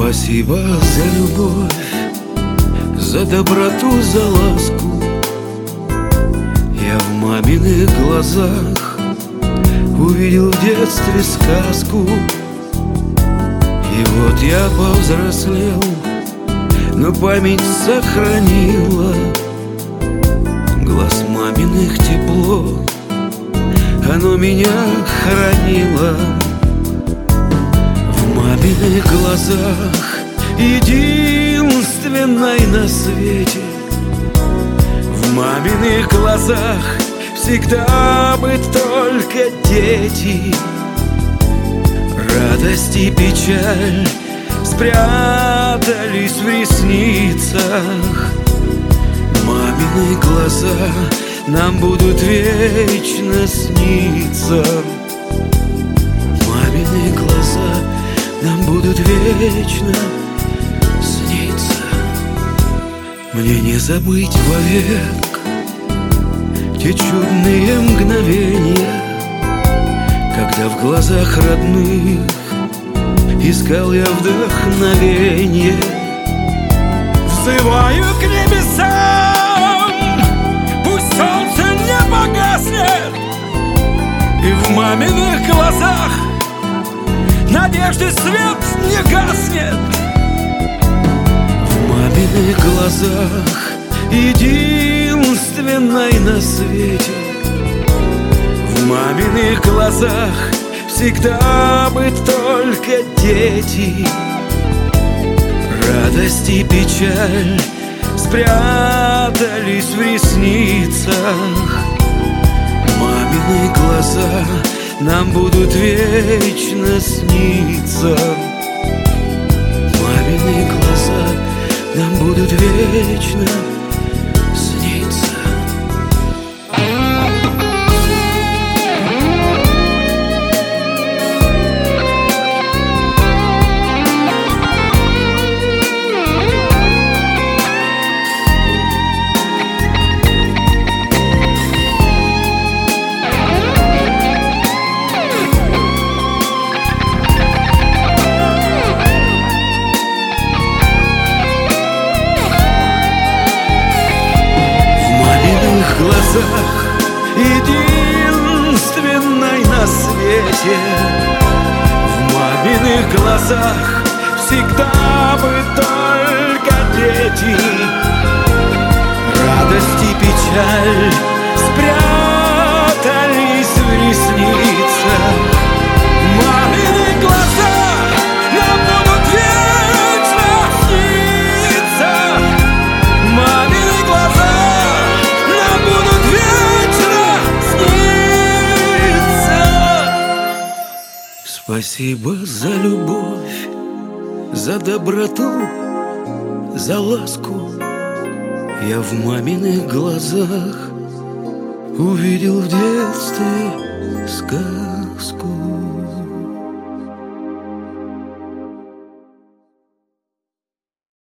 Спасибо за любовь, за доброту, за ласку. Я в маминых глазах увидел в детстве сказку. И вот я повзрослел, но память сохранила глаз маминых тепло, оно меня хранило. В маминых глазах, единственной на свете, в маминых глазах всегда бы только дети. Радость и печаль спрятались в ресницах. Мамины глаза нам будут вечно сниться. Мамины глаза нам будут вечно сниться. Мне не забыть вовек те чудные мгновения, когда в глазах родных искал я вдохновенье. Взываю к небесам, пусть солнце не погаснет, и в маминых глазах надежды свет не гаснет. В маминых глазах, единственной на свете, в маминых глазах всегда бы только дети. Радость и печаль спрятались в ресницах. Мамины глаза нам будут вечно сниться. Мамины глаза нам будут вечно сниться. Единственной на свете, в маминых глазах всегда бы только дети. Радость и печаль спрятались в ресницах. Мамины глаза нам будут вечно сниться. Мамины глаза нам будут вечно сниться. Спасибо за любовь, за доброту, за ласку. Я в маминых глазах увидел в детстве сказку.